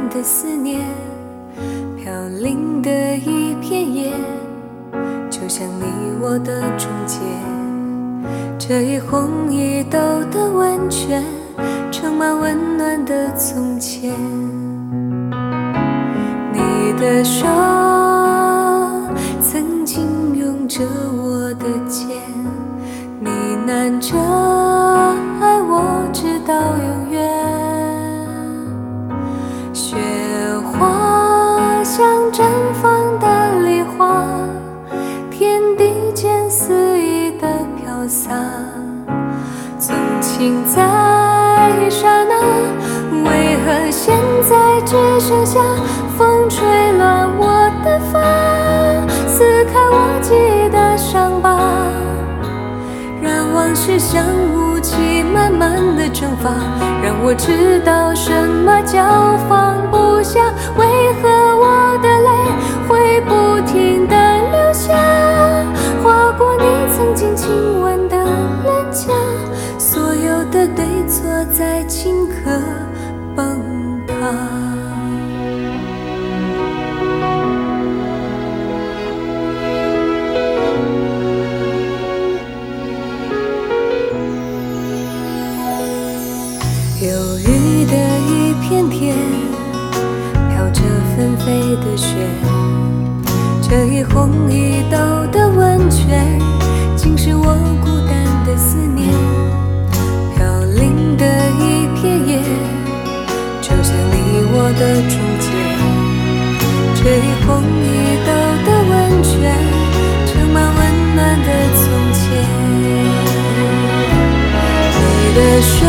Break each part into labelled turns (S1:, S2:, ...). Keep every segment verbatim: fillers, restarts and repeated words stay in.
S1: 的思念，飘零的一片叶，就像你我的中间。这一红一豆的温泉，盛满温暖的从前。你的手曾经拥着我的肩，呢喃着爱我直到永远。雪花像绽放的梨花，天地间肆意的飘洒。从情在一刹那，为何现在只剩下风吹乱我的发，撕开我记忆的伤疤，让往事像雾气慢慢的蒸发，让我知道什么叫放不下。为何我的泪会不停地流下，划过你曾经亲吻的脸颊，所有的对错在顷刻崩塌。忧郁的一片天，飘着纷飞的雪，这一红一豆的温泉，竟是我孤单的思念。飘零的一片叶，就像你我的中间。这一红一豆的温泉，盛满温暖的从前。你的手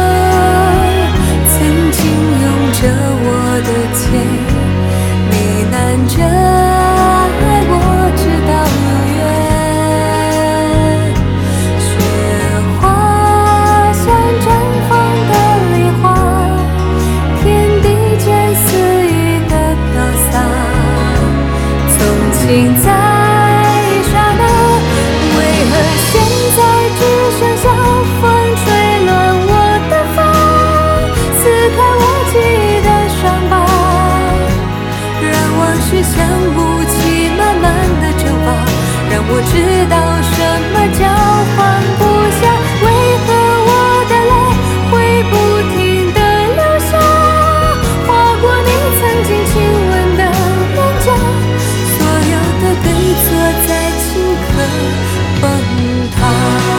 S1: 曾经拥着我的肩，呢喃着爱我直到永远。雪花像绽放的梨花，天地间肆意的飘洒。从情在一刹那，为何现在只剩下风吹乱我的发，撕开我记忆的伤疤，让往事像雾气慢慢的蒸发，让我知道什么叫放不下。为何我的泪会不停地流下，划过你曾经亲吻的脸颊，所有的对错在顷刻崩塌。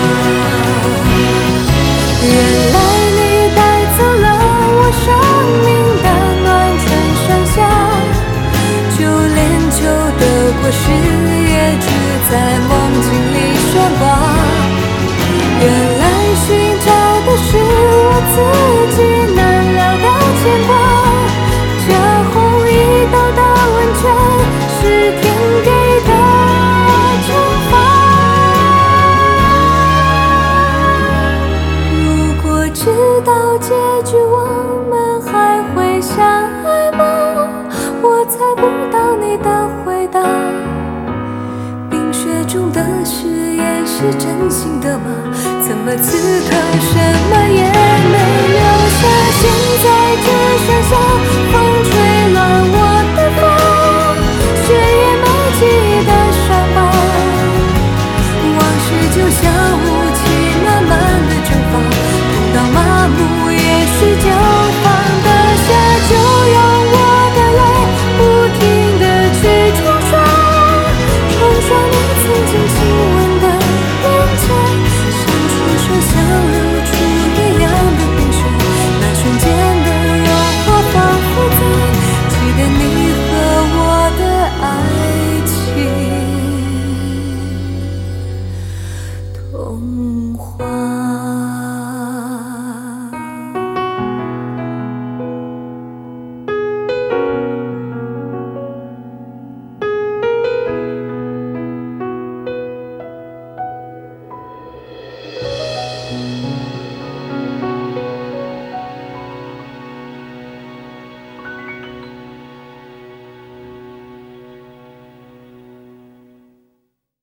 S1: 原来你带走了我生命的暖春盛夏，就连旧的果实也只在梦境里喧哗。原来寻找的是我自己难料的牵挂，这红一豆的温泉是天给的惩罚。如果知道结局我们还会相爱吗？我猜不到你的回答。冰雪中的誓言是真心的吗？怎么此刻什么也没留下？现在只剩下风吹乱我的发，雪也没记忆的伤疤，往事就像雾气慢慢的蒸发，痛到麻木也许就放得下。就用我的泪不停地去冲刷，冲刷你曾经亲吻的脸颊，像触手像流出一样的冰雪，那瞬间的诱惑仿佛在祭奠你和我的爱情童话。